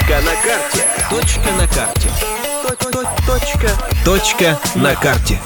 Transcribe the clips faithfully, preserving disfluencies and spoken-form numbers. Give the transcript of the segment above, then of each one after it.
Точка на карте. Точка на карте. Точка. Точка на карте.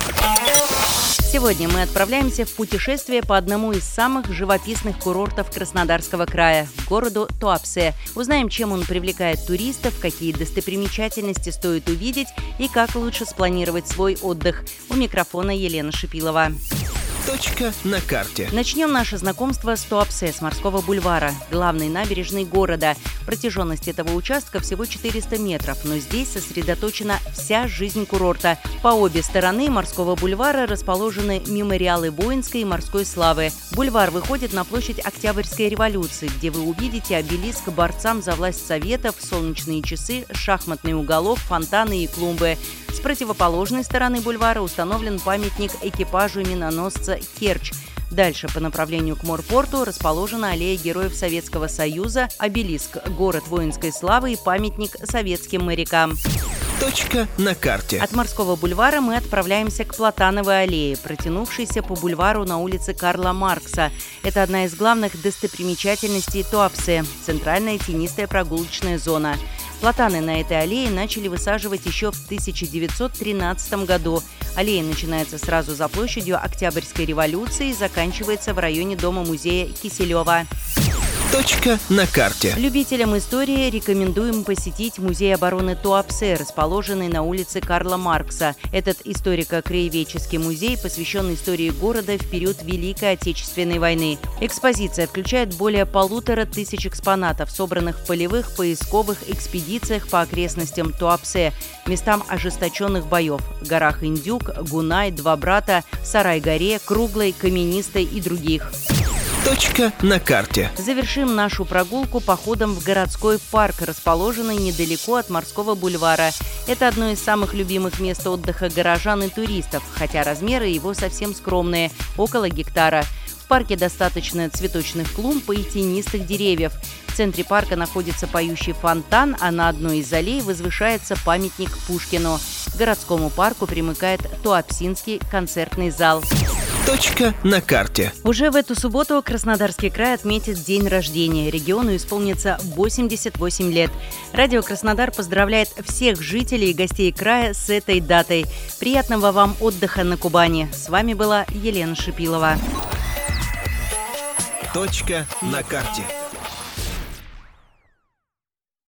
Сегодня мы отправляемся в путешествие по одному из самых живописных курортов Краснодарского края – городу Туапсе. Узнаем, чем он привлекает туристов, какие достопримечательности стоит увидеть и как лучше спланировать свой отдых. У микрофона Елена Шипилова. Точка на карте. Начнем наше знакомство с Туапсе, с морского бульвара, главной набережной города. Протяженность этого участка всего четыреста метров, но здесь сосредоточена вся жизнь курорта. По обе стороны морского бульвара расположены мемориалы воинской и морской славы. Бульвар выходит на площадь Октябрьской революции, где вы увидите обелиск борцам за власть Советов, солнечные часы, шахматный уголок, фонтаны и клумбы. С противоположной стороны бульвара установлен памятник экипажу миноносца «Керчь». Дальше по направлению к морпорту расположена аллея Героев Советского Союза, обелиск «Город воинской славы» и памятник советским морякам. Точка на карте. От морского бульвара мы отправляемся к Платановой аллее, протянувшейся по бульвару на улице Карла Маркса. Это одна из главных достопримечательностей Туапсе – центральная тенистая прогулочная зона. Платаны на этой аллее начали высаживать еще в тысяча девятьсот тринадцатом году. Аллея начинается сразу за площадью Октябрьской революции и заканчивается в районе дома-музея Киселева. Точка на карте. Любителям истории рекомендуем посетить музей обороны Туапсе, расположенный на улице Карла Маркса. Этот историко-краеведческий музей посвящен истории города в период Великой Отечественной войны. Экспозиция включает более полутора тысяч экспонатов, собранных в полевых поисковых экспедициях по окрестностям Туапсе, местам ожесточенных боев – горах Индюк, Гунай, Два Брата, Сарай-горе, Круглой, Каменистой и других. Точка на карте. Завершим нашу прогулку походом в городской парк, расположенный недалеко от морского бульвара. Это одно из самых любимых мест отдыха горожан и туристов, хотя размеры его совсем скромные – около гектара. В парке достаточно цветочных клумб и тенистых деревьев. В центре парка находится поющий фонтан, а на одной из аллей возвышается памятник Пушкину. К городскому парку примыкает Туапсинский концертный зал. Точка на карте. Уже в эту субботу Краснодарский край отметит день рождения. Региону исполнится восемьдесят восемь лет. Радио «Краснодар» поздравляет всех жителей и гостей края с этой датой. Приятного вам отдыха на Кубани. С вами была Елена Шипилова. Точка на карте.